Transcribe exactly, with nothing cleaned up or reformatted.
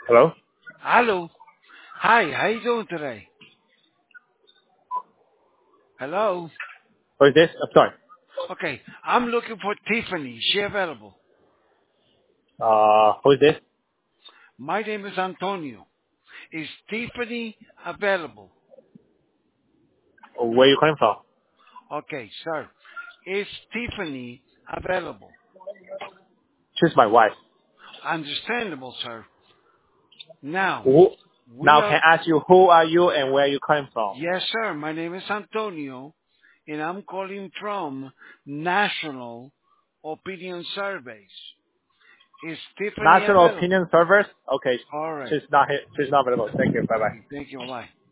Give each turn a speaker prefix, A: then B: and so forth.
A: Hello?
B: Hello. Hi, how you doing today? Hello.
A: Who is this? I'm sorry.
B: Okay, I'm looking for Tiffany. Is she available?
A: Uh, who is this?
B: My name is Antonio. Is Tiffany available?
A: Where you calling from?
B: Okay, sir. Is Tiffany available?
A: She's my wife.
B: Understandable, sir. Now,
A: Who?
B: we
A: Now can
B: are,
A: I ask you who are you and where you calling from?
B: yes, sir. My name is Antonio, and I'm calling from National Opinion Surveys. Is Tiffany
A: National
B: available?
A: Opinion Servers? Okay.
B: All right.
A: She's not here. She's not available. Thank you. Bye bye.
B: Okay, thank you. Bye.